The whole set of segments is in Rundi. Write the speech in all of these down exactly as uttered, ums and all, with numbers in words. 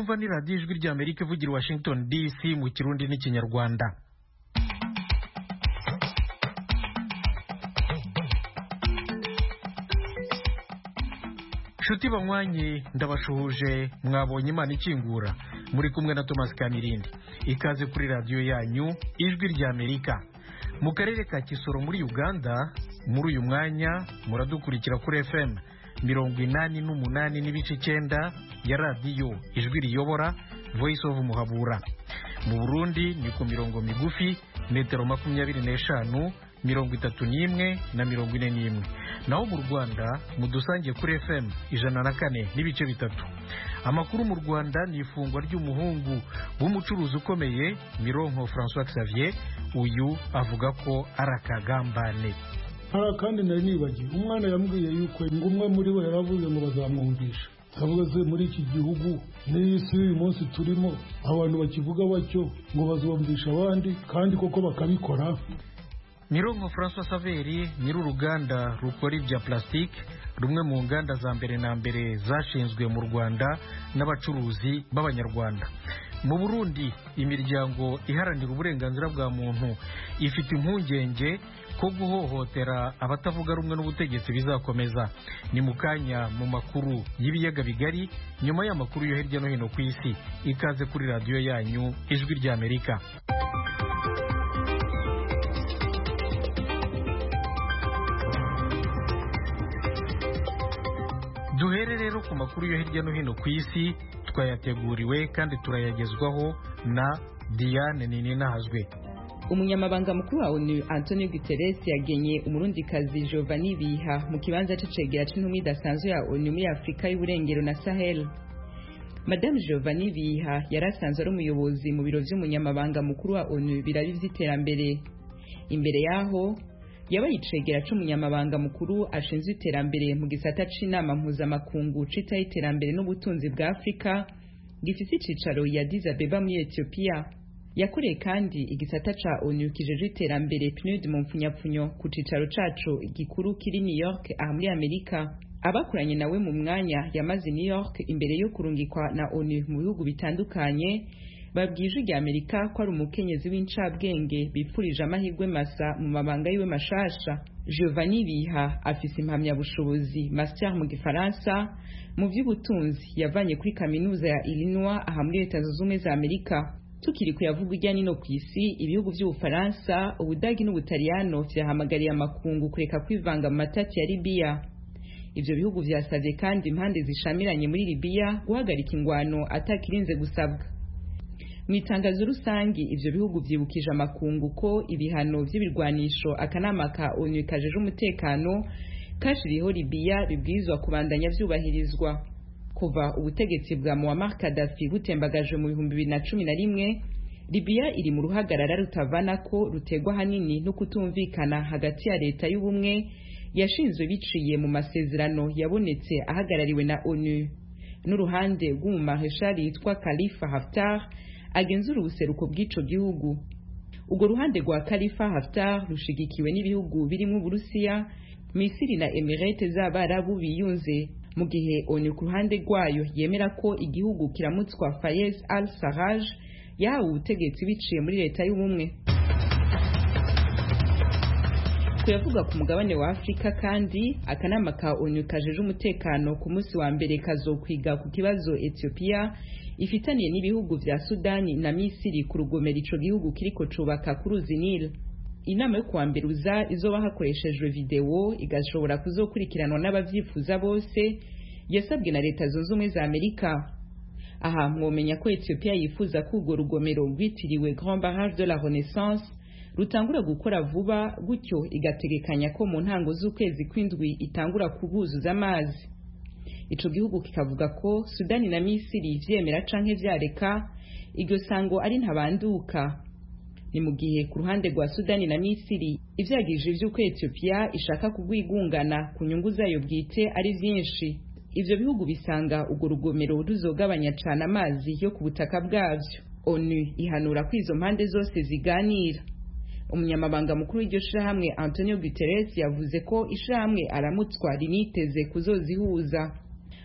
mwumva ni radiyo ijwi ry'Amerika ivugira Washington D C mu Kirundi n'Ikinyarwanda. Shuti banywanyi ndabashuhuje, mwabonye Imana ikingura, muri kumwe na Thomas Kamirindi. Ikaze kuri radiyo yanyu ijwi ry'Amerika. Mu karere ka Kisoro muri Uganda, muri uyu mwanya muradukurikira kuri F M mirongo inani n'umunani n'ibice icyenda ya radiyo ijwi riyobora Voice of Muhabura. Mu Burundi ni ku mirongo migufi metero makumyabiri n'eshanu, mirongo itatu n'imwe na mirongo ine n'imwe. Naho mu Rwanda mudusangiye kuri F M ijana na kane n'ibice bitatu. Amakuru mu Rwanda ni ifungwa ry'umuhungu w'umucuruzi ukomeye Mironko François Xavier, uyu avuga ko arakagambane. Hara kandi nari nibagiye umwana yambwiye yuko ngumwe muri we yaravuze ngo bazamwumvisha. Avuga ze muri iki gihugu n'isi uyu munsi turimo abantu bakivuga bacyo ngo bazumvisha abandi kandi koko bakabikora. Mironko François Xavier nyir'uruganda rukora ibya plastique, rumwe mu nganda za mbere na mbere zashinzwe mu Rwanda n'abacuruzi b'Abanyarwanda. Mu Burundi imiryango iharanira uburenganzira bwa muntu ifite impungenge ko guhohotera abatavuga rumwe n'ubutegetsi bizakomeza. Ni mu kanya mu makuru y'ibiyaga bigari, nyuma y'amakuru yo hirya no hino ku isi. Ikaze kuri radiyo yanyu ijwi ry'Amerika. Duhere rero ku makuru yo hirya no hino ku isi, twayateguriwe kandi turayagezwaho na Diane Nininahazwe. Umunyamabanga mukuru wa ONU Antonio Guterres yagenye umurundikazi Giovanni Biha mu kibanza c'icegera c'intumwa idasanzwe ya ONU muri Afrika y'Uburengero na Sahel. Madame Giovanni Biha yarasanzwe ari umuyobozi mu biro vy'umunyamabanga mukuru wa ONU birabi vy'iterambere. Imbere yaho yabaye icegera c'umunyamabanga mukuru ashinzwe iterambere mu gisata c'inama mpuzamakungu citaho iterambere n'ubutunzi bwa Afrika gifise icicaro ya Addis Abeba muri Ethiopia. Yakoreye kandi igisata ca ONU kijejwe iterambere P N U D mu mpfunyapfunyo ku cicaro caco gikuru kiri New York aha muri Amerika. Abakuranye nawe mu mwanya yamaze New York imbere yo kurungikwa na ONU mu bihugu bitandukanye babwije rya Amerika ko ari umukenyezi w'incabwenge bipfurije amahirwe masa mu mabanga yiwe mashasha. Giovanni Biha afise impamya bushobozi master mu Gifaransa mu vy'ubutunzi yavanye kuri kaminuza ya Illinois aha muri Leta Zunze Ubumwe za Amerika. Tukiri kuyavuga ijya nino ku isi, ibihugu by'Ubufaransa, Ubudagi n'Ubutaliyano vyahamagariye amakungu kureka kwivanga mu matati ya Libya. Ivyo bihugu vyasavye kandi impande zishamiranye muri Libya guhagarika ingwano atakirinze gusabwa. Mu itangazo rusangi ivyo bihugu vyibukije amakungu ko ibihano vy'ibirwanisho akanama ka ONU kajeje umutekano kashiriho Libya bibwirizwa kubandanya vyubahirizwa. Kuva ubutegetsi bwa Muammar Gaddafi butembagaje mu bihumbi bibiri na cumi na rimwe, Libya iri mu ruhagarara rutavana ko rutegwa hanini no kutumvikana hagati ya leta y'ubumwe yashinzwe biciye mu masezerano yabonetse ahagarariwe na ONU n'uruhande rw'umumarshal yitwa Khalifa Haftar agenzura ubuseruko bw'ico gihugu. Ugo ruhande rwa Khalifa Haftar rushigikiwe n'ibihugu birimo Burusiya, Misiri na Emirates z'Abarabu biyunze, mu gihe ONU ku ruhande rwayo yemera ko igihugu kiramutswa Fayez al-Sarraj yahawe ubutegetsi biciye muri leta y'ubumwe. Kuyavuga ku mugabane wa Afrika kandi, akanama ka ONU kajeje umutekano ku munsi wa mbere kazokwiga ku kibazo Ethiopia ifitaniye n'ibihugu vya Sudani na Misiri ku rugomero ico gihugu kiriko cubaka ku ruzi Nile. Inama yo kuwa mbere uza izoba hakoreshejwe video igashobora kuzokurikiranwa n'abavyifuza bose yasabwe na Leta Zunze Ubumwe za Amerika. Aha mwomenya ko Ethiopia yifuza ko urwo rugomero rwitiriwe Grand Barrage de la Renaissance rutangura gukora vuba, gutyo igategekanya ko mu ntango z'ukwezi kw'indwi itangura kubuzuza amazi. Ico gihugu kikavuga ko Sudani na Misiri vyemera canke vyareka iryo sango ari ntabanduka. Ni mu gihe ku ruhande rwa Sudani na Misiri ivyagije vy'uko Ethiopia ishaka kugwigungana ku nyungu zayo bwite ari vyinshi. Ivyo bihugu bisanga urwo rugomero ruzogabanya cane amazi yo ku butaka bwavyo. ONU ihanura ko izo mpande zose ziganira. Umunyamabanga mukuru w'iryo shirahamwe Antonio Guterres yavuze ko ishirahamwe aramutswa riniteze kuzozihuza.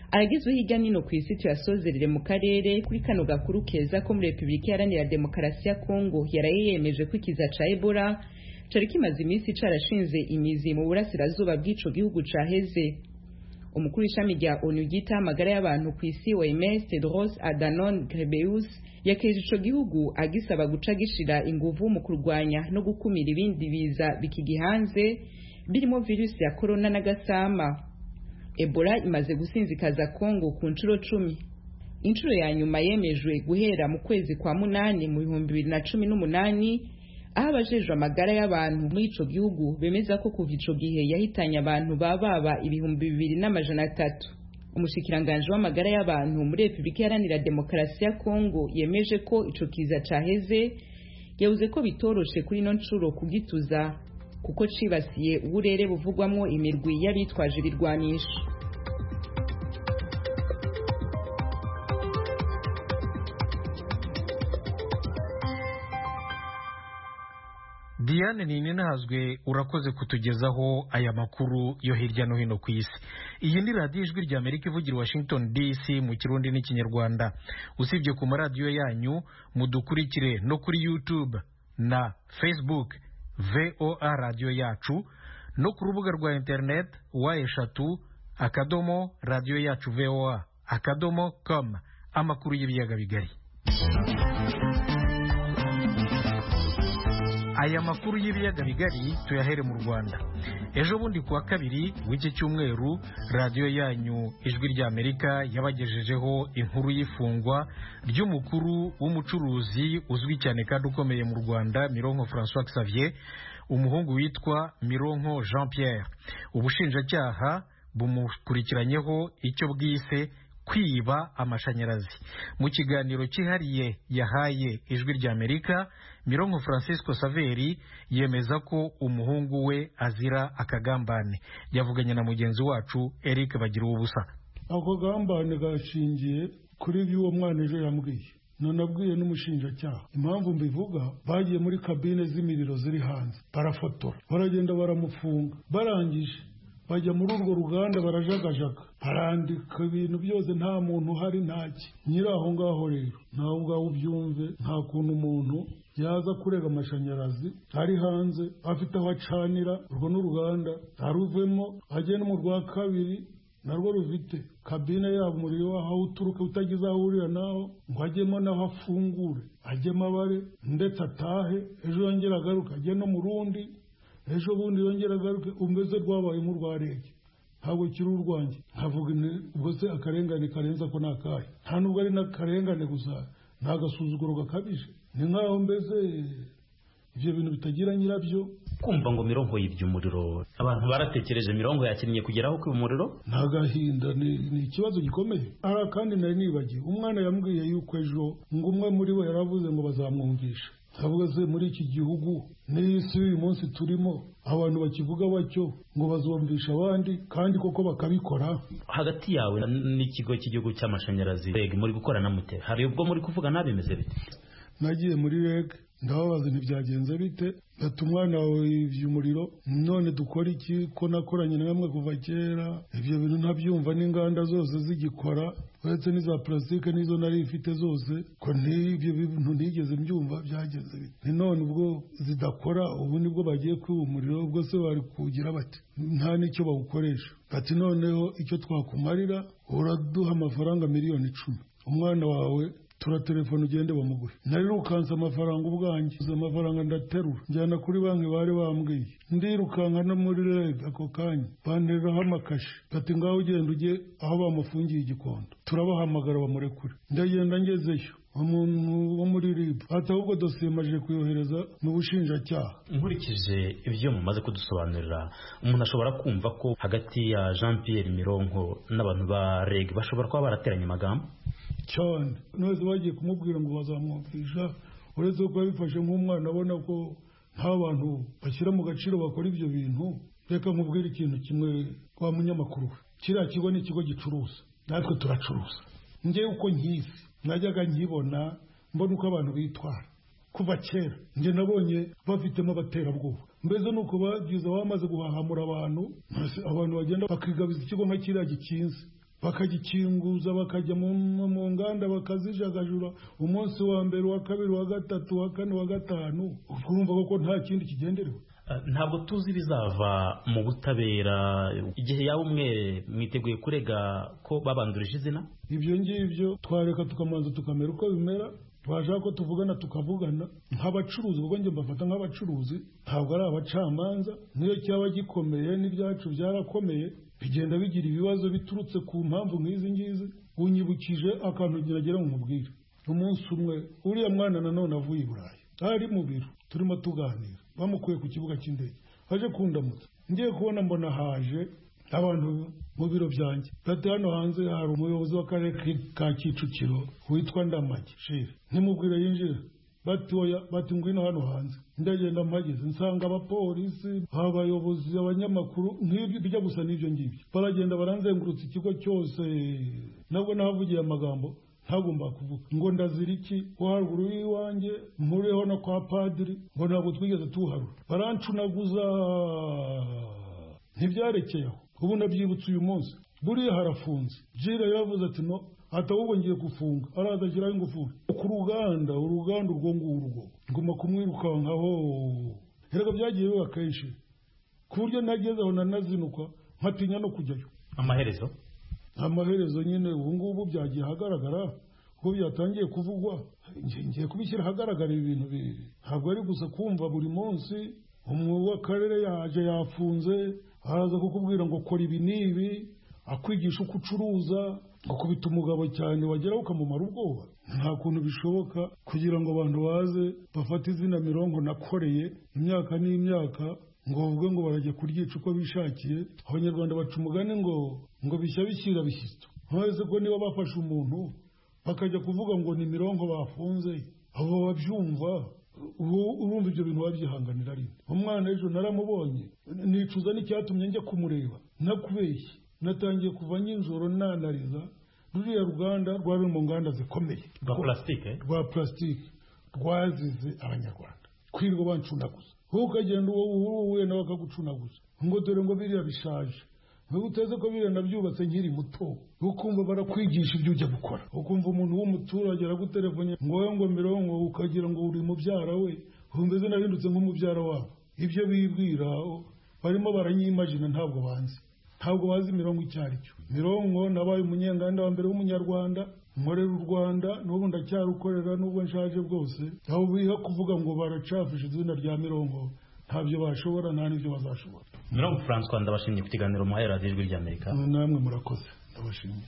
aragizwe hirya nino ku isi tuyasozerere mu karere kuri kano gakuru keza ko muri Repubulika Iharanira Demokarasi ya Kongo yaraye yemeje ko ikiza ca Ebola cari kimaze iminsi carashinze imizi mu burasirazuba bw'ico gihugu caheze. Umukuru w'ishami rya O N U ryita amagara y'abantu ku isi O M S Tedros Adhanom Ghebreyesus yakeje ico gihugu agisaba guca gishira inguvu mu kurwanya no gukumira ibindi biza bikigihanze birimo virusi ya corona na gasama. Ebola imaze gusinzikaza Kongo ku nshuro cumi. Inshuro ya nyuma yemejwe guhera mu kwezi kwa munani mu bihumbi bibiri na cumi n'umunani, aho abajejwe amagara y'abantu muri ico gihugu bemeza ko kuva ico gihe yahitanye abantu bababa ibihumbi bibiri n'amajana atatu. Umushikiranganje w'amagara y'abantu muri Repubulika Iharanira Demokarasi ya Kongo yemeje ko ico kiza caheze, yavuze ko bitoroshe kuri no nshuro kugituza kuko cibasiye uburere buvugwamwo imirwi y'abitwaje ibirwanisho. Diane Ninahazwe urakoze kutugezaho aya makuru yo hirya no hino ku isi. Iyi ni radiyo ijwi rya Amerika ivugira Washington D C mu Kirundi n'Ikinyarwanda. Usibye ku maradiyo yanyu, mudukurikire no kuri YouTube na Facebook V O A radio yacu, no ku rubuga rwa internet wa eshatu akadomo radio yacu V O A akadomo com. Amakuru y'ibiyaga bigari. Aya makuru y'ibiyaga bigari tuyahere mu Rwanda. Ejo bundi kuwa kabiri w'iki cyumweru, radio yanyu ijwi rya Amerika yabagejejeho inkuru y'ifungwa ry'umukuru w'umucuruzi uzwi cyane kandi ukomeye mu Rwanda, Mironko François Xavier, umuhungu witwa Mironko Jean Pierre. Ubushinjacyaha bumukurikiranyeho icyo bwise kwiba amashanyarazi. Mu kiganiro cyihariye yahaye ijwi rya Amerika, Mironko Francisco Saveri yemeza ko umuhungu we azira akagambane. Yavuganye na mugenzi wacu Eric Bagira ubusa. Ako gambane gashingiye kuri by'uwo mwana ejo yambwiye. Nanabwiye n'umushinjacyaha. Impamvu mbivuga, bagiye muri kabine z'imiriro ziri hanze, barafotora, baragenda baramufunga, barangije bajya muri urwo ruganda barajagajaga, barandika ibintu byose, nta muntu uhari ntaki. Nyiri aho ngaho rero nawe ubwawe ubyumve, nta kuntu umuntu yaza kurega amashanyarazi ari hanze afite aho acanira. Urwo n'uruganda aruvemo, agenda mu rwa kabiri narwo rufite kabine yabo, umuriro aho uturuka utagize aho urira naho, ngo ajyemo naho afungure, ajyemo abare ndetse atahe, ejo yongera agaruka ajye no mu rundi, ejo bundi yongera agaruke, umeze rwabaye mu rwa rege. Ntabwo kiri urwanjye. Nkavuga ubwo se akarengane karenza ko nakahe? Nta nubwo ari n'akarengane gusa, nta gasuzuguro gakabije. Ni nkaho mbese ibyo bintu bitagira nyirabyo. Kumva ngo Mironko yibye umuriro, abantu baratekereje Mironko yakinnye kugeraho ku umuriro. Nta gahinda, ni ikibazo gikomeye. Ara kandi nari nibagiwe, umwana yambwiye yuko ejo ngo umwe muri bo yaravuze ngo bazamwumvisha. Avuga se muri iki gihugu n'isi uyu munsi turimo, abantu bakivuga bacyo ngo bazumvisha abandi kandi koko bakabikora. Hagati yawe n'ikigo cy'igihugu cy'amashanyarazi R E G muri gukorana mute? Hari ubwo muri kuvuga nabimeze bite? Nagiye muri R E G ndababaza ntibyagenze bite, ati umwana wawe yivye umuriro, none dukora iki ko nakoranye namwe kuva kera? Ibyo bintu ntabyumva, n'inganda zose zigikora, uretse n'iza plastique nizo nari ifite zose, ko n'ibyo bintu ntigeze mbyumva byagenze bite. Ni none ubwo zidakora, ubu nibwo bagiye kwiba umuriro, ubwo se bari kugira bati nta n'icyo bawukoresha. Ati noneho icyo twakumarira, uraduha amafaranga miliyoni icumi, umwana wawe turatelefone ugende bamugure. Narirukanse amafaranga ubwanjye, uza amafaranga ndaterura njyana kuri banki bari bambwiye, ndirukanka no muri R E G ako kanya bantereraho amakashi, ati ngaho ugenda ujye aho bamufungiye igikondo, turabahamagara bamurekure. Ndagenda ngezeyo, umuntu wo muri R I B ati ahubwo dosiye maje kuyohereza mu bushinjacyaha. Nkurikije ibyo mumaze kudusobanurira, umuntu ashobora kumva ko hagati ya Jean Pierre Mironko n'abantu ba R E G bashobora kuba barateranye amagambo cyane. Nose bagiye kumubwira ngo bazamwumvisha, uretse ko yabifashe nk'umwana abona ko nta bantu bashyira mu gaciro bakora ibyo bintu. Reka nkubwire ikintu kimwe kwa munyamakuru, kiriya kigo ni ikigo gicuruza, natwe turacuruza. Njyewe uko nkizi najyaga nkibona, mbona uko abantu bitwara kuva kera. Njye nabonye bafitemo abaterabwoba, mbese nuko bagize bamaze guhahamura abantu, abantu bagenda bakigabiza ikigo nka kiriya gikinze, bakagikinguza bakajya mu nganda bakazijagajura umunsi wa mbere wa kabiri wa gatatu wa kane wa gatanu urumva ko nta kindi kigenderewe. Ntabwo tuzi bizava mu butabera igihe yawe umwe mwiteguye kurega ko babandurije izina. Ibyo ngibyo twareka tukamanza tukamera uko bimera, twashaka ko tuvugana tukavugana nk'abacuruzi, kuko njye mbafata nk'abacuruzi ntabwo ari abacamanza. Niyo cyaba gikomeye n'ibyacu byarakomeye bigenda bigira ibibazo biturutse ku mpamvu nk'izi ngizi. Unyibukije akantu geragera mu mubwire. Umunsi umwe uriya mwana nanone avuye i Burayi ari mu biro turimo tuganira, bamukuye ku kibuga cy'indege aje kundamutsa, ngiye kubona mbona haje abantu mu biro byanjye. Ati hano hanze hari umuyobozi w'akarere ka Kicukiro witwa Ndamage Shire, ntimubwire yinjira. Bati oya, bati ngwino hano hanze. Ndagenda mpageze nsanga abapolisi, abayobozi, abanyamakuru nk'ibyo bijya gusa n'ibyo ngibyo, baragenda baranzengurutse ikigo cyose. Nabwo nahavugiye amagambo ntagomba kuvuga ngo ndazira iki waruguru y'iwanjye muriho no kwa padiri ngo ntabwo twigeze tuharura. Barancunaguza ntibyarekeyeho. Ubu nabyibutse uyu munsi buriya harafunze. Jira yavuze ati no, atahubwo ngiye gufunga, araza ashyiraho ingufuri ku ruganda. Uruganda urwo ngurwo nguma kumwirukankaho. Erega byagiye biba kenshi ku buryo nagezeho nanazinukwa nkatinya no kujyayo. Amaherezo amaherezo nyine ubu ngubu byagiye hagaragara ko byatangiye kuvugwa. Ngiye kubishyira hagaragara ibintu bibi, ntabwo ari gusa kumva buri munsi umwe w'akarere yaje yafunze araza kukubwira ngo kora ibi n'ibi, akwigisha uko ucuruza, gukubita umugabo cyane wageraho ukamumara ubwoba. Nta kuntu bishoboka kugira ngo abantu baze bafate izina Mironko nakoreye imyaka n'imyaka ngo bavuge ngo barajya kuryica uko bishakiye. Abanyarwanda baca umugani ngo ngo bishya bishyira bishyitso. Ntuzi ko niba bafashe umuntu bakajya kuvuga ngo ni Mironko bafunze, abo babyumva urumva ibyo bintu babyihanganira rimwe. Umwana ejo naramubonye nicuza n'icyatumye njya kumureba, nakubeshye natangiye kuva nyinjoro nanariza. Ruriya ruganda rwari mu nganda zikomeye rwa plastike rwa plastike rwazize abanyarwanda kwirirwa bancunaguza. Wowe ukagenda uwo uhuye nawe akagucunaguza ngo dore ngo biriya bishaje, ngo uteze ko biriya nabyubatse nkiri muto. Ukumva barakwigisha ibyo ujya gukora, ukumva umuntu w'umuturage aragutelefone ngo wowe ngo Mironko, ukagira ngo uri mubyara we, umeze nabindutse nk'umubyara wabo. Ibyo bibwira barimo baranyimagina, ntabwo banzi ntabwo bazi Mironko icyo ari cyo. Mironko nabaye umunyenganda wa mbere w'umunyarwanda, nkorera u Rwanda n'ubu ndacyarukorera n'ubwo nshaje bwose. Aho biha kuvuga ngo baracafisha izina rya Mironko ntabyo bashobora, nta n'ibyo bazashobora. Mironko Francois, ndabashimye ku kiganiro muhaye radiyo Ijwi ry'Amerika. Namwe murakoze, ndabashimye.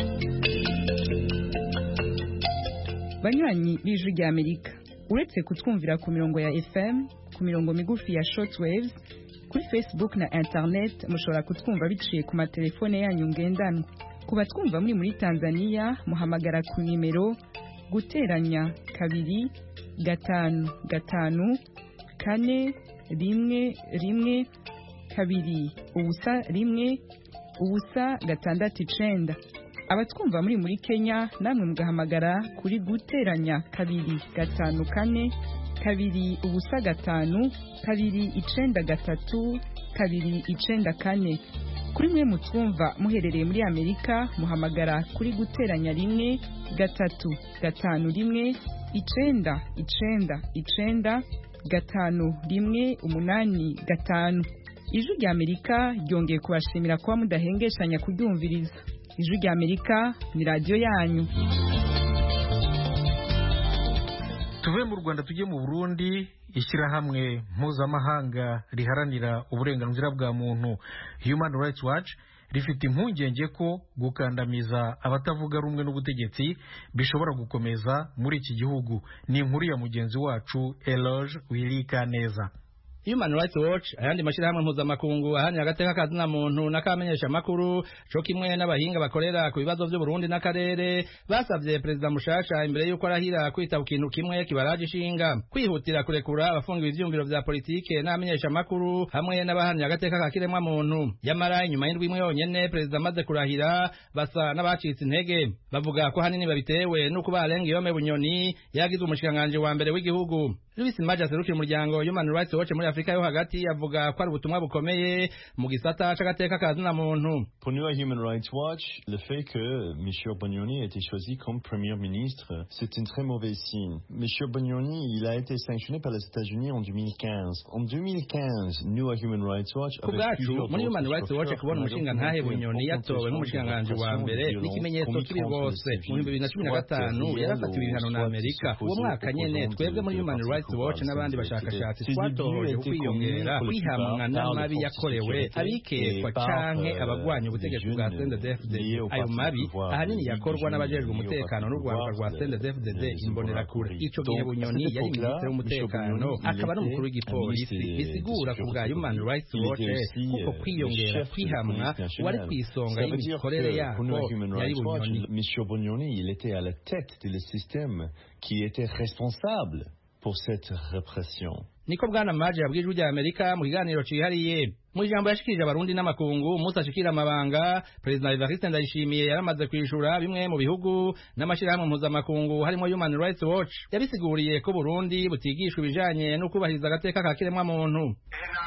Banywanyi b'Ijwi ry'Amerika, uretse kutwumvira ku mirongo ya F M, ku mirongo migufi ya shortwaves, kuri Facebook na internet mushobora kutwumva biciye ku matelefone yanyu ngendanwa. Kuba twumva muri muri Tanzania muhamagara ku nimero guteranya kabiri gatanu gatanu kane rimwe rimwe kabiri ubusa rimwe ubusa gatandatu icenda. Abatwumva muri muri Kenya namwe mugahamagara kuri guteranya kabiri gatanu kane kabiri ubusa gatanu kabiri icenda gatatu kabiri icenda kane. Kuri mwe mutwumva muherereye muri Amerika muhamagara kuri guteranya rimwe gatatu gatanu rimwe icenda icenda icenda gatanu rimwe umunani gatanu. Ijwi ry'Amerika ryongeye kubashimira kuba mudahengeshanya kuryumviriza. Ijwi ry'Amerika ni radio yanyu. Tuve mu Rwanda tujye mu Burundi. Ishyirahamwe mpuzamahanga riharanira uburenganzira bwa muntu Human Rights Watch rifite impungenge ko gukandamiza abatavuga rumwe n'ubutegetsi bishobora gukomeza muri iki gihugu. Ni inkuru ya mugenzi wacu Eloge Wilikaneza. Human Rights Watch ayandi mashirahamwe mpuzamakungu ahanira agateka kazina muntu nakamenyesha makuru cyo kimwe n'abahinga bakorera ku bibazo by'u Burundi n'akarere basabye Perezida Mushasha imbere yuko arahira kwita ku kintu kimwe kibaraje ishinga kwihutira kurekura abafungiwe ivyumviro vya politike n'amenyesha makuru hamwe n'abahanira agateka kakiremwa muntu. Yamara inyuma y'indwi imwe yonyene Perezida amaze kurahira basa n'abacitse intege, bavuga ko hanini babitewe nuko barenga Yome Bunyoni yagize umushikanganje wa mbere w'igihugu. Louis Maja serukira umuryango Human Rights Watch muri Afrika yo hagati avuga ko ari ubutumwa bukomeye mu gisata c'agateka kazina muntu. Pour nous à Human Rights Watch, le fait que Monsieur Bognoni a été choisi comme Premier ministre, c'est un très mauvais signe. Monsieur Bognoni, il a été sanctionné par les États-Unis en deux mille quinze. En deux mille quinze, nous à Human Rights Watch, avec plusieurs muri Human Rights Watch kubona umushinga ntahe Bunyoni yatowe nk'umushinganganji wa mbere n'ikimenyetso kiri bose. Mu bibiri na cumi na gatanu yarafatiwe ibihano na Amerika. Uwo mwaka nyene twebwe muri Human Rights Watch n'abandi bashakashatsi twatohoje ukwiyongera kwihamwa n'amabi yakorewe abikekwa canke abagwanya ubutegetsi bwa C N D D F D D. Ayo mabi ahanini yakorwa n'abajejwe umutekano n'urwanda rwa C N D D F D D imbonerakure. Ico gihe Bunyoni yari minisitiri w'umutekano akaba n'umukuru w'igipolisi. Bisigura ku bwa Human Rights Watch kuko kwiyongera kwihamwa wari kwisonga y'imikorere yako yari Bunyoni. Monsieur Bognoni, il était à la tête du système qui était responsable pour cette répression. Niko bwana Maje yabwije ujya Amerika mu kiganiro cihariye mu ijambo yashikirije abarundi n'amakungu Musa ashikira amabanga President Evariste Ndayishimiye yaramaze kwishura bimwe mu bihugu n'amashirahamwe mpuzamakungu harimo Human Rights Watch yabisiguriye ko Burundi butigishwa ibijanye no kubahiriza agateka ka kiremwa muntu.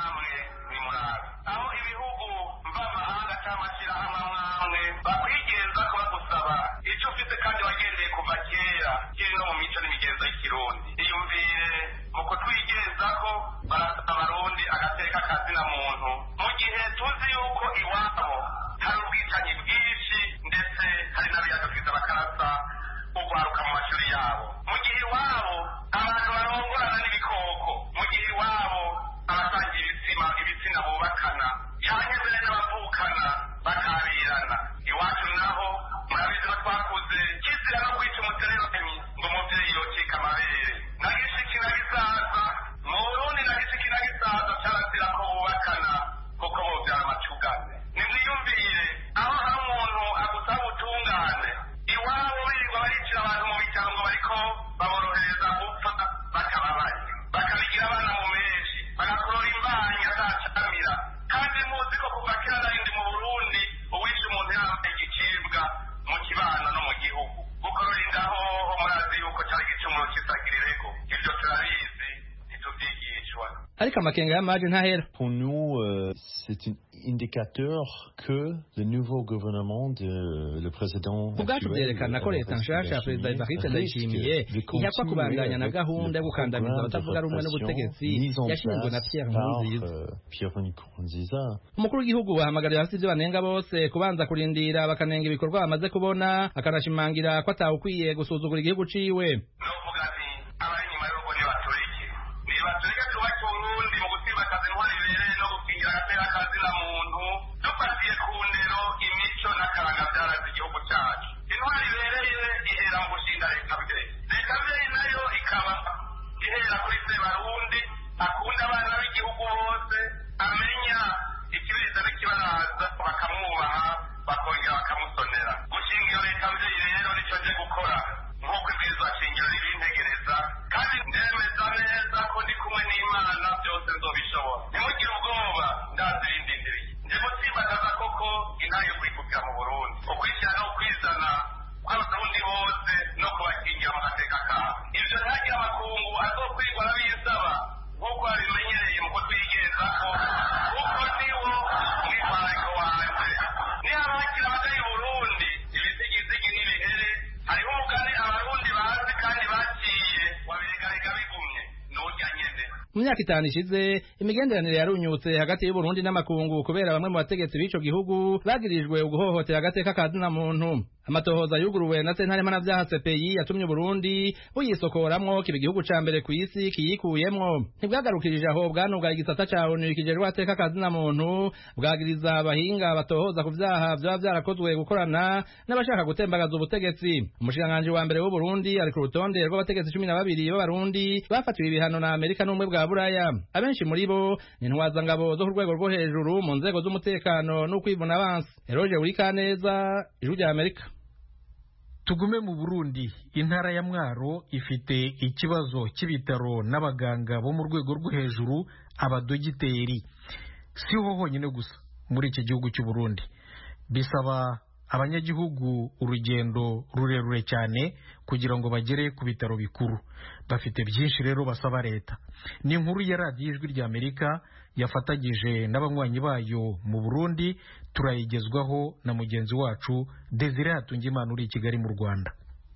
Abarundi agateka kazina muntu mu gihe tuzi yuko iwabo hari ubwicanyi bwinshi ndetse hari n'abiyadukiza bakarasa ugwaruka mu mashuri yabo, mu gihe iwabo abantu barongorana n'ibikoko, mu gihe iwabo abasangiye ibitsina ibitsina bubakana canke mbere n'abavukana bakabirana. Iwacu naho murabizi ko twakuze kizira no kwica umutereranyi ngo umuvyeyi yocika amabere nagishiki nagisaza mu Burundi nagishiki nagisaza carazira ko bubakana kuko bovyara amacugane. Nimwiyumvire aho hari umuntu agusaba ubutungane iwabo birirwa baricira abantu mu bitaro ngo bariko baborohereza gupfa bakababaye bakabigira abana mu menshi bagakorora imbanyi atacamira kandi muzi ko kuva kera narindi mu Burundi uwishe umuntu yambaye igicibwa mu kibano no mu gihugu gukorora indaho murazi yuko cari igicumuro kisagirireko ivyo turabizi ntituvyigishwa. Ariko amakenga ya Maje ntahera. Pour nous, euh, c'est un indicateur que le nouveau gouvernement de le président ubwacu byerekana ko leta nshasha ya Perezida Evariste Ndayishimiye ihakwa kubandanya na gahunda yo gukandamiza abatavuga rumwe n'ubutegetsi yashinzwe na Pierre Nkurunziza. Umukuru w'igihugu ahamagarira hasi ibyo banenga bose kubanza kurindira bakanenga ibikorwa bamaze kubona akanashimangira ko atawukwiye gusuzugura igihugu ciwe. akunda abana b'igihugu bose amenya ikibiriza n'ikibaranza bakamwubaha bakongera bakamusonera. Gushinga iyo leta mvyeyi rero nico nje gukora nk'uko ibwirizwa shingiro ribintegereza kandi ndemeza neza ko ndi kumwe n'Imana byose nzobishobora. Ntimugire ubwoba ndazi ibindindiriye nje gutsimbataza koko intayo kwikukira mu Burundi ukwishyira no kwizana kw'abarundi bose no kubakingira mu gateka kabo. Ivyo ntagira amakungu azokwirwa n'abisaba nk'uko babimenyereye mu kutwigezako kuko niwo mwitwarariko wanje. Niho abakira abagari Burundi ibizigizigi n'ibihere hariho umugani abarundi bazi kandi baciye wabiregarega bigumye n'urya nyene. Mu myaka itanu ishize imigenderanire yarunyutse hagati y'Uburundi n'amakungu kubera bamwe mu bategetsi b'ico gihugu bagirijwe uguhohotera agateka ka zina muntu. Amatohoza yuguruwe na sentare mpanavyaha C P I yatumye Burundi buyisokoramwo kiba igihugu ca mbere kw'isi kiyikuyemwo. Ntibwagarukirije aho bwanugaye igisata ca ONU kijejwe agateka ka zina muntu bwagiriza abahinga batohoza ku vyaha vyoba vyarakozwe gukorana n'abashaka gutembagaza ubutegetsi. Umushikiranganji wa mbere w'u Burundi ari ku rutonde rw'abategetsi cumi na babiri b'Abarundi bafatiwe ibihano na Amerika n'ubumwe bwa Buraya. Abenshi muri bo ni ntwazangabo zo ku rwego rwo hejuru mu nzego z'umutekano n'ukwivuna abansi. Eroge Urikaneza, Ijwi rya Amerika. Tugume mu Burundi, intara ya Mwaro ifite ikibazo cy'ibitaro n'abaganga bo mu rwego rwo hejuru abadogiteri. Si ho honyine gusa muri iki gihugu cy'u Burundi. Bisaba abanyagihugu urugendo rurerure cyane kugira ngo bagere ku bitaro bikuru. Bafite byinshi rero basaba leta. Ni inkuru ya radiyo ijwi ry'Amerika yafatagije n'abanywanyi bayo mu Burundi, turayigezwaho na mugenzi wacu Desire Hatungimana uri i Kigali mu Rwanda.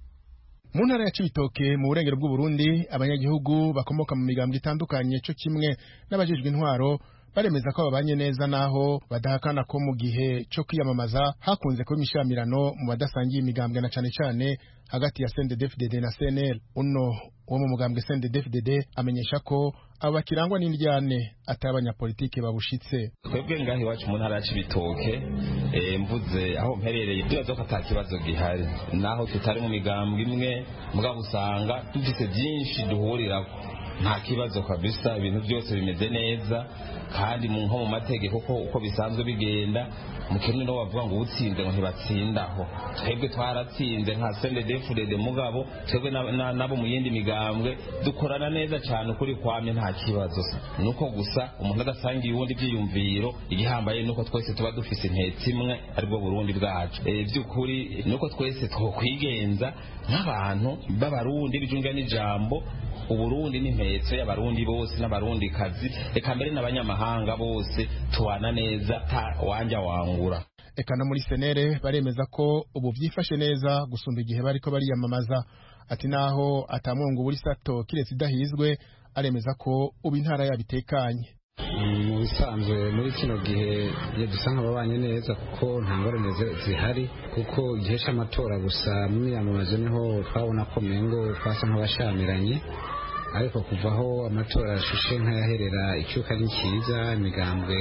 Mu ntara ya Cibitoke mu burengero bw'u Burundi, abanyagihugu bakomoka mu migambwe itandukanye cyo kimwe n'abajejwe intwaro baremeza ko babanye neza naho badahakana ko mu gihe cyo kwiyamamaza hakunze kuba imishamirano mu badasangiye imigambwe na cane cane hagati ya C N D D F D D na C N L. Uno wo mu mugambwe C N D D F D D amenyesha ko abo bakirangwa n'indyane atari abanyapolitike babushitse. Twebwe ngaho iwacu mu ntara ya Cibitoke eh, mvuze aho mperereye byazo ko atakibazo gihari, naho tutari mu migambwe imwe mugabo usanga dufite byinshi duhurirako, nta kibazo kabisa, ibintu byose bimeze neza kandi mu nko mu mategeko ko uko bisanzwe bigenda. Mu kintu no bavuga ngo utsinze ngo ntibatsindaho, twebwe twaratsinze nka C N D D F D D mugabo twebwe nabo mu yindi migambwe dukorana neza cyane ukuri kwamye nta kibazo. Nuko gusa umuntu adasangiye uwundi byiyumviro, igihambaye nuko twese tuba dufise intetse imwe aribwo Burundi bwacu. E, by'ukuri nuko twese twokwigenza nk'abantu b'abarundi bijunga n'ijambo. Uburundi ni mpetso y'abarundi bose n'abarundi kazi, eka mbere n'abanyamahanga bose tuwana neza ta wanja wangura. Eka no muri senere baremeza ko ubu vyifashe neza gusumba igihe bariko bariyamamaza. Ati naho atamungu buri sato kiretse idahizwe, aremeza ko ubu intara yabitekanye. Mu bisanzwe muri kino gihe dusanga babanye neza kuko nta ngorane zihari, kuko igihe cy'amatora gusa mu myamamazo niho twabona ko mengo twasa nk'abashamiranye, ariko kuvaho amatora ashushe nk'ayaherera icyuka ni cyiza, imigambwe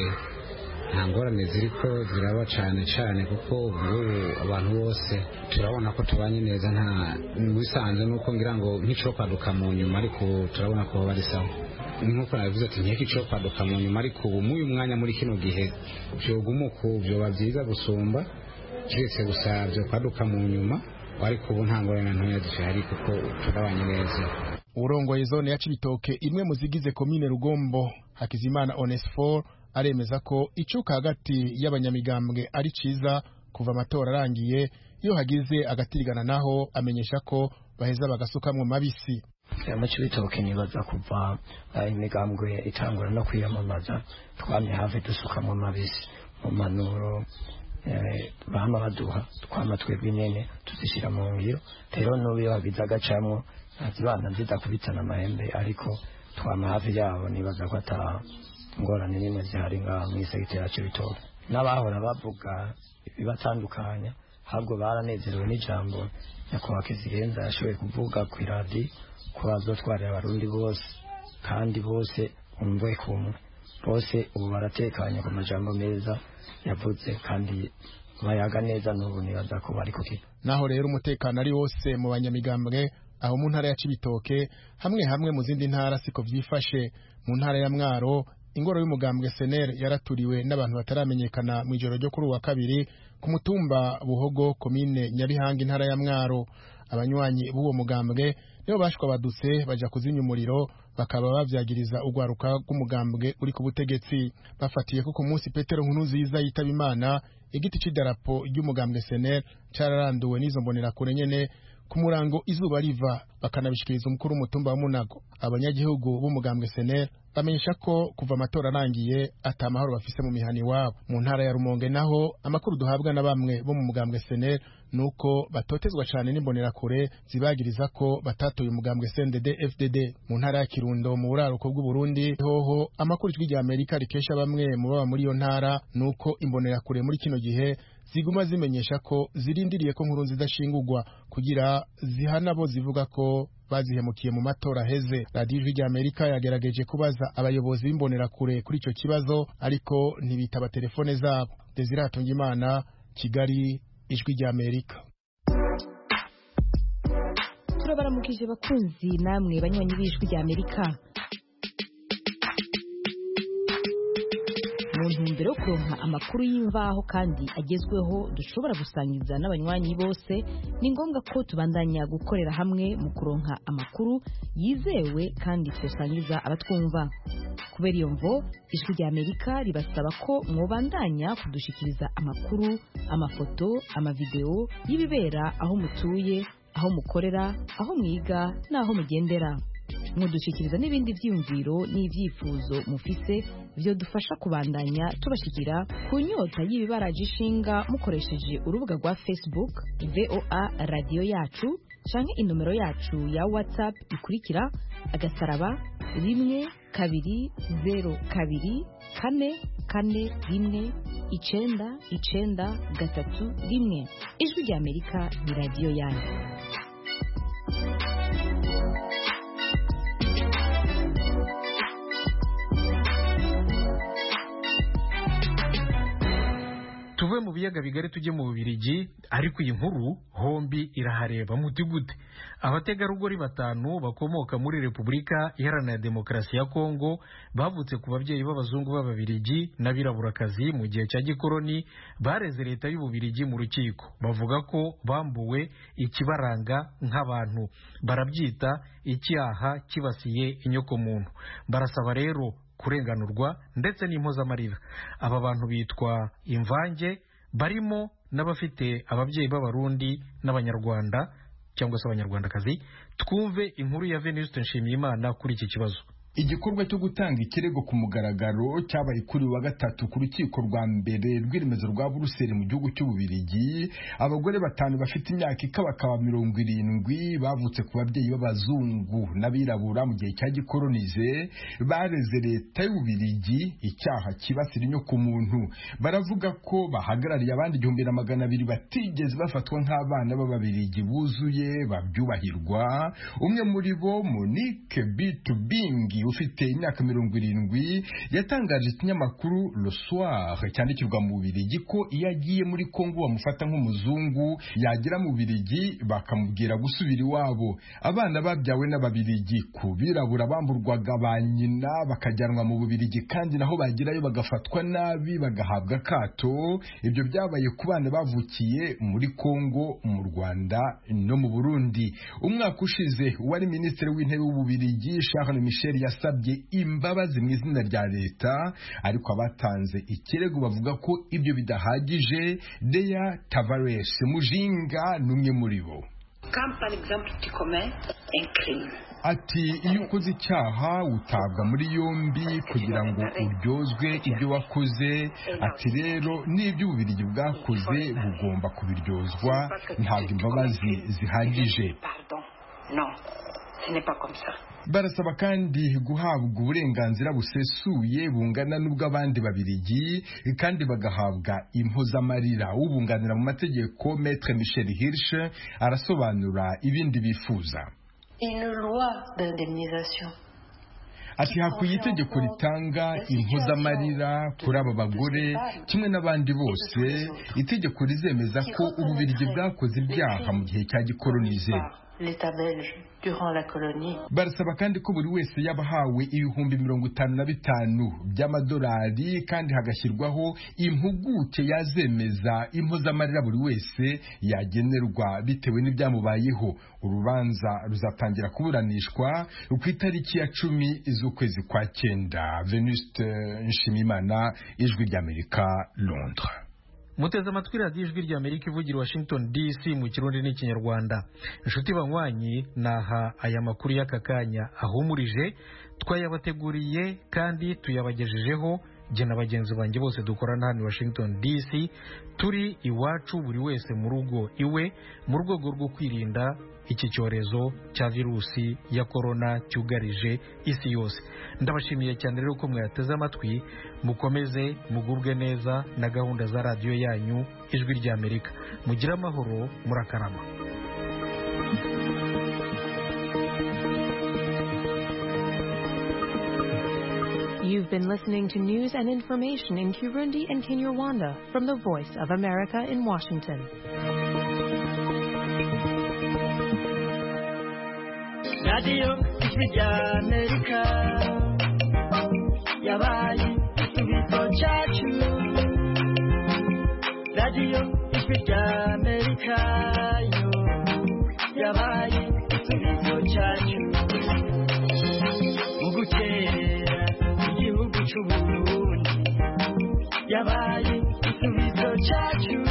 nta ngorane ziriko ziraba cyane cyane, kuko ubu abantu bose turabona ko tubanye neza. Nta bisanzwe nuko ngira ngo nk'icyo kwaduka mu nyuma, ariko turabona ko bari sawa. Nkuko nabivuze ati nk'iki cyo kwaduka mu nyuma, ariko ubu mu mwanya muri kino gihe byogumuko byoba byiza gusumba kiretse gusa byo kwaduka mu nyuma, ariko ubu nta ngorane ntoya zihari kuko turabanye neza. Urongoye zone ya Cibitoke imwe mu zigize komine Rugombo, Hakizimana Onesphore aremeza ko icuka hagati y'abanyamigambwe ari ciza kuva amatora arangiye. Iyo hagize agatirigana naho amenyesha ko baheza bagasukamwe mabisi. Mu Cibitoke nibaza kuva imigambwe itangura no kwiyamamaza twamye hafi dusukamwe mabisi mu manuro bama baduha twama twebwe nyene tuzishira mu ngiro. Rero n'ubiyo hagize agacamwo azibana zidakubitana amahembe, ariko twama hafi yabo. Nibaza ko ata ngorane nimwe zihari nga mu isegitera Cibitoke. N'abahora bavuga bibatandukanya ahubwo baranezerewe n'ijambo nyakubahwa Kizigenza yashoboye kuvuga ku iradiyo ko bazotwarira abarundi bose kandi bose umwe kumwe, bose ubu baratekanye ku majambo meza yavuze kandi bayaga neza. N'ubu nibaza ko bari kuki. Naho rero umutekano ari wose mu banyamigambwe aho mu ntara ya Cibitoke, hamwe hamwe mu zindi ntara siko vyifashe. Mu ntara ya Mwaro ingoro y'umugambwe C N L yaraturiwe n'abantu bataramenyekana mu ijoro ryo kuri uwa kabiri ku mutumba Buhogo, komine Nyabihanga, intara ya Mwaro. Abanywanyi b'uwo mugambwe nibo bashwa badutse baja kuzimya umuriro, bakaba bavyagiriza ugwaruka rw'umugambwe uri ku butegetsi. Bafatiye ko ku munsi Petero Nkuruziza yitaba Imana, igiti c'idarapo ry'umugambwe C N L cararanduwe n'izo mbonera kure nyene ku murango izuba riva, bakanabishikiriza umukuru w'umutumba wa Munago. Abanyagihugu b'umugambwe C N L bamenyesha ko kuva amatora arangiye atamahoro bafise mu mihani wabo. Mu ntara ya Rumonge naho amakuru duhabwa na bamwe bo mu mugambwe C N L nuko batotezwa cyane n'imbonera kure zibagiriza ko batatoye umugambwe C N D D F D D. Mu ntara ya Kirundo mu buraruko bw'u Burundi hoho amakuru y'ijwi rya Amerika rikesha bamwe mu baba muri iyo ntara nuko imbonera kure muri kino gihe ziguma zimenyesha ko zirindiriye ko nkuru zidashingurwa kugira zihana bo zivuga ko bazihemukiye mu matora heze. Radio Ijwi rya Amerika yagerageje kubaza abayobozi b'imbonera kure kuri ico kibazo, ariko ntibitaba telefone zabo. Desire Hatungimana, Kigali, Ijwi rya Amerika. Turabaramukije bakunzi namwe banywanyi b'Ijwi rya Amerika. Mu ntumbero yo kuronka amakuru y'imvaho kandi agezweho dushobora gusangiza n'abanywanyi bose, ni ngombwa ko tubandanya gukorera hamwe mu kuronka amakuru yizewe kandi twosangiza abatwumva. kubera iyo mvo ijwi rya amerika ribasaba ko mwobandanya kudushikiriza amakuru amafoto amavideo y'ibibera aho mutuye aho mukorera aho mwiga n'aho mugendera mudushikiriza n'ibindi vyiyumviro n'ivyifuzo mufise vyo dufasha kubandanya tubashikira ku nyota y'ibibaraje ishinga mukoresheje urubuga rwa Facebook V O A radio yacu canke inomero yacu ya WhatsApp ikurikira agasaraba rimwe kabiri zero kabiri kane kane rimwe icenda icenda gatatu rimwe. Ijwi rya Amerika ni radio yanyu. tuve mu biyaga bigari tujye mu Bubiligi ariko iyi nkuru hombi irahareba muti gute. Abategarugori batanu bakomoka muri Repubulika Iharanira Demokarasi ya Kongo bavutse ku babyeyi b'abazungu b'Ababiligi n'abiraburakazi mu gihe cya gikoroni bareze leta y'Ububiligi mu rukiko bavuga ko bambuwe ikibaranga nk'abantu barabyita icyaha kibasiye inyokomuntu. Barasaba rero kurenganurwa ndetse n'impozamarira. Aba bantu bitwa imvange barimo n'abafite ababyeyi b'abarundi n'abanyarwanda cyangwa se abanyarwandakazi. Twumve inkuru ya Venuste Nshimiyimana kuri iki kibazo. Igikorwa cyo gutanga ikirego ku mugaragaro cyabaye kuri wa gatatu ku rukiko rwa mbere rw'iremezo rwa Buruseli mu gihugu cy'Ububiligi. Abagore batanu bafite imyaka ikabakaba mirongo irindwi bavutse ku babyeyi b'abazungu n'abirabura mu gihe cya gikoronize bareze leta y'Ububiligi icyaha kibasira inyoko muntu. Baravuga ko bahagarariye abandi igihumbi na magana abiri batigeze bafatwa nk'abana b'Ababiligi buzuye babyubahirwa. Umwe muri bo Monique Bitubingi ufite imyaka mirongo irindwi yatangaje ikinyamakuru Le Soir cyandikirwa mu Bubiligi ko iyo agiye muri Kongo bamufata nk'umuzungu yagera mu Bubiligi bakamubwira gusubira iwabo. Abana babyawe n'Ababiligi ku birabura bamburwaga ba nyina bakajyanwa mu Bubiligi kandi naho bagerayo bagafatwa nabi bagahabwa kato. Ibyo byabaye ku bana bavukiye muri Kongo, mu Rwanda no mu Burundi. Umwaka ushize wari minisitiri w'intebe w'Ububiligi Charles Michel yasabye imbabazi mu izina rya leta, ariko abatanze ikirego bavuga ko ibyo bidahagije. Dea Tavares Mujinga numwe muri bo. Ati iyo ukoze icyaha utabwa muri yombi kugira ngo uryozwe ibyo wakoze. Ati rero n'ibyo Ububiligi bwakoze bugomba kubiryozwa, ntabwo imbabazi zihagije. Barasaba kandi guhabwa uburenganzira busesuye bungana n'ubw'abandi Babiligi kandi bagahabwa impozamarira. Ubunganira mu mategeko Maître Michel Hirsch arasobanura ibindi bifuza. Ati hakwiye itegeko ritanga impozamarira kuri aba bagore kimwe n'abandi bose. Itegeko rizemeza ko Ububiligi bwakoze ibyaha mu gihe cya gikoronize. L'État belge durant la colonie. Barasaba kandi ko buri wese yabahawe ibihumbi mirongo itanu na bitanu by'amadolari kandi hagashyirwaho impuguke yazemeza impozamarira buri wese yagenerwa bitewe n'ibyamubayeho. Urubanza ruzatangira kuburanishwa ku itariki ya cumi z'ukwezi kwa cyenda. Venuste Nshimiyimana, Ijwi ry'Amerika, Londres. Muteze amatwi radiyo Ijwi ry'Amerika ivugira Washington D C mu Kirundi n'Ikinyarwanda. Inshuti banywanyi, naha aya makuru y'aka kanya ahumurije, twayabateguriye kandi tuyabagejejeho jye na bagenzi banjye bose dukorana hano Washington D C, turi iwacu buri wese mu rugo iwe mu rwego rwo kwirinda iki cyorezo cya virusi ya korona cyugarije isi yose. Ndabashimiye cyane rero ko mwateze amatwi. Mukomeze mugubwe neza na gahunda za radiyo yanyu Ijwi ry'Amerika. Mugira amahoro, murakarama. You've been listening to news and information in Kirundi and Kinyarwanda from the Voice of America in Washington. Radio Ijwi ry'Amerika yabaye igisubizo cyacu. Radio Ijwi ry'Amerika yo yabaye igisubizo cyacu. Mu gukerera igihugu c'uburundi yabaye igisubizo cacu